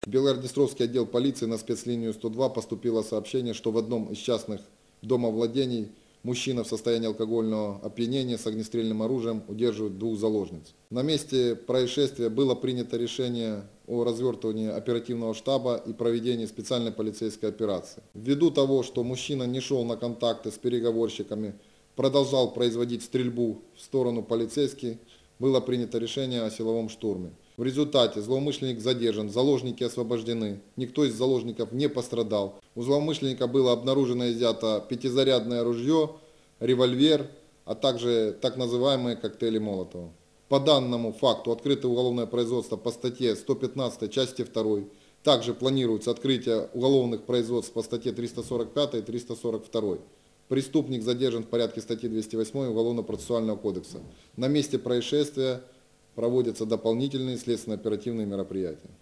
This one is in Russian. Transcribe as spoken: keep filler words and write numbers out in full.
В Белгород-Днестровский отдел полиции на спецлинию сто два поступило сообщение, что в одном из частных домовладений мужчина в состоянии алкогольного опьянения с огнестрельным оружием удерживает двух заложниц. На месте происшествия было принято решение о развертывании оперативного штаба и проведении специальной полицейской операции. Ввиду того, что мужчина не шел на контакты с переговорщиками, продолжал производить стрельбу в сторону полицейских, было принято решение о силовом штурме. В результате злоумышленник задержан, заложники освобождены, никто из заложников не пострадал. У злоумышленника было обнаружено и изъято пятизарядное ружье, револьвер, а также так называемые коктейли Молотова. По данному факту открыто уголовное производство по статье сто пятнадцать части второй. Также планируется открытие уголовных производств по статье триста сорок пять и триста сорок два. Преступник задержан в порядке статьи двести восемь Уголовно-процессуального кодекса. На месте происшествия проводятся дополнительные следственно-оперативные мероприятия.